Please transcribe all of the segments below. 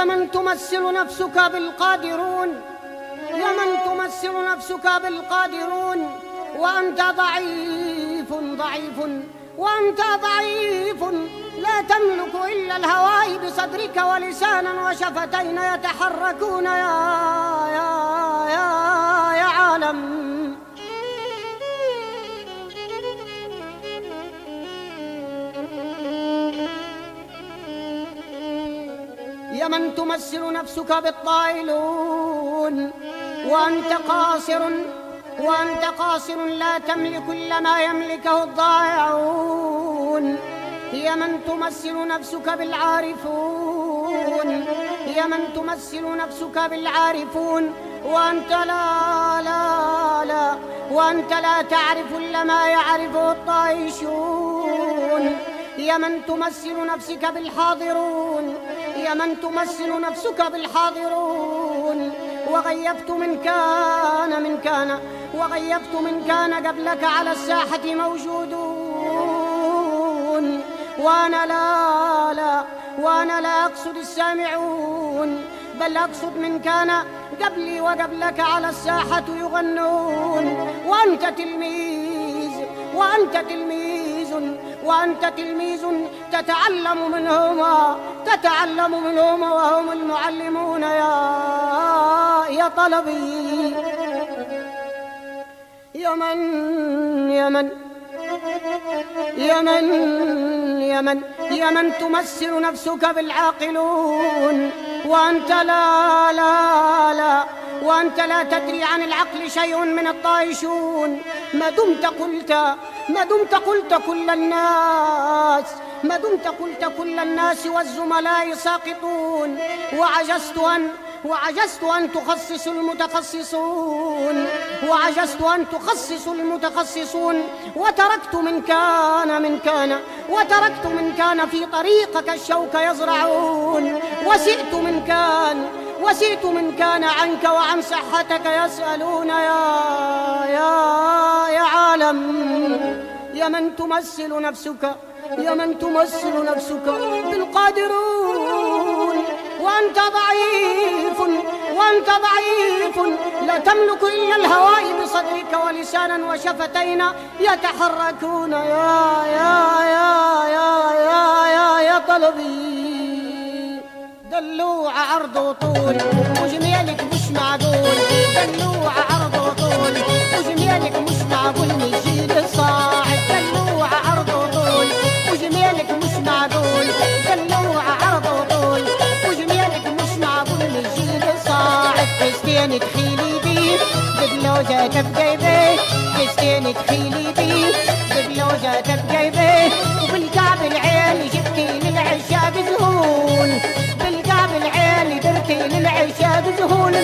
يا من تمثل نفسك بالقادرون، يا من تمثل نفسك بالقادرون، وأنت ضعيف ضعيف، وأنت ضعيف لا تملك إلا الهواء بصدرك ولسانا وشفتين يتحركون يا عالم. يا من تمثل نفسك بالطائلون، وأنت قاصر، وأنت قاصر لا تملك إلا ما يملكه الضائعون. يا من تمثل نفسك بالعارفون، يا من تمثل نفسك بالعارفون، وأنت لا وأنت لا تعرف إلا ما يعرفه الطائشون. يا من تمثل نفسك بالحاضرون، يا من تمثل نفسك بالحاضرون، وغيبت من كان وغيبت من كان قبلك على الساحة موجودون. وأنا لا أقصد السامعون، بل أقصد من كان قبلي وقبلك على الساحة يغنون. وأنت تلميذ، وأنت تلميذ، وأنت تلميذ تتعلم منهما وهم المعلمون يا طلبي. يا من تمثل نفسك بالعاقلون، وأنت وأنت لا تدري عن العقل شيء من الطائشون. ما دمت قلت كل الناس والزملاء ساقطون، وعجزت أن تخصص المتخصصون، وتركت من كان في طريقك الشوك يزرعون، وسئت من كان عنك وعن صحتك يسألون يا عالم. يا من تمثل نفسك بالقادرون، وأنت ضعيف لا تملك إلا الهواء بصدرك ولسانا وشفتين يتحركون يا طلبي. دلوع عرض وطول وجميلك مش معقول، دلوع عرض وطول وجميلك مش معقول، نجيل صاعد. دلوع عرض وطول وجميلك مش معقول، دلوع عرض وطول وجميلك مش معقول، نجيل صاعد. فستين تخيلي بيه ببلوزة بجيبيه، فستين تخيلي بيه ببلوزة بجيبيه، وبالكعب العيال جبتي للعشاق ذهول، بالكعب العيال درتي للعشاق ذهول.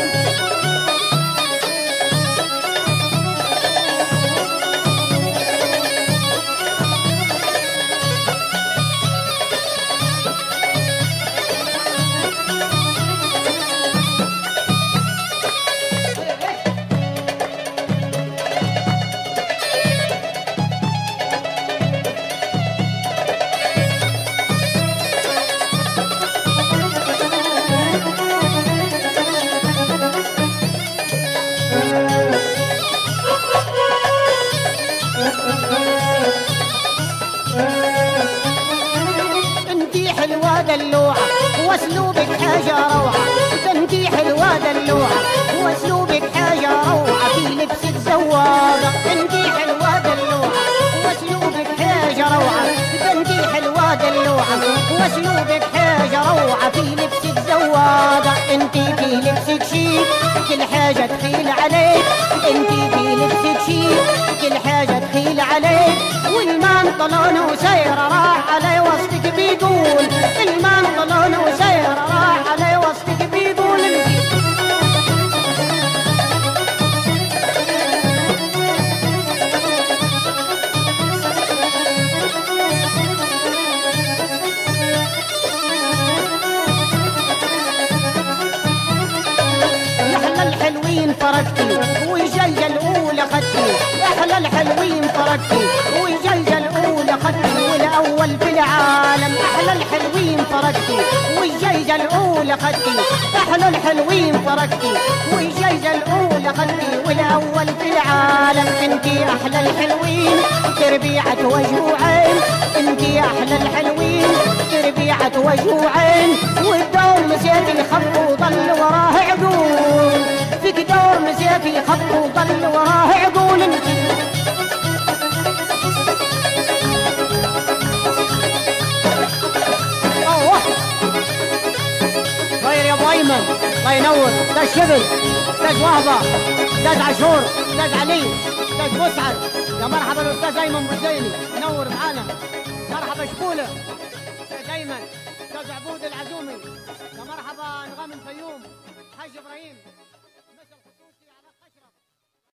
انتي حلوة دلوعة واسلوبك حاجة روعة، انتي حلوة دلوعة واسلوبك حاجة روعة، في لبسك زواقة. انتي حلوة دلوعة واسلوبك حاجة روعة، انتي حلوة دلوعة واسلوبك حاجة روعة، في لبسك زواقة. انتي في لبسك شيك كل حاجة تخيل عليك، انتي في لبسك شيك كل حاجة تخيل عليك. والمنطلون وسيرة راح علي وسطك بيقول، المنطلون وسيرة راح علي وسطك بيقول. أحلى الحلوين فرقتي والجاية الأولى خدتي، أحلى الحلوين فرقتي والجاية الأولى خدتي، والأول في العالم. أحلى الحلوين فرقتي والجاية الأولى خدتي، احلى الحلوين تركتي، والجايزة الاولى خدتي، والاول في العالم. انتي احلى الحلوين تربيعة وجه وعين، انتي احلى الحلوين تربيعة وجه وعين. والدور مسيتي خط وضل وراه عقول، فيك دور مسيتي خط وضل وراه عقول. انتي خير يا ابو ايمن، الله ينور. استاذ شبل، استاذ وهبه، استاذ عاشور، استاذ علي، استاذ مسعد. يا مرحبا الاستاذ ايمن بوزيني، نور معانا. مرحبا شبوله، استاذ ايمن، استاذ عبود العزومي. يا مرحبا انغام الفيوم، حاج ابراهيم.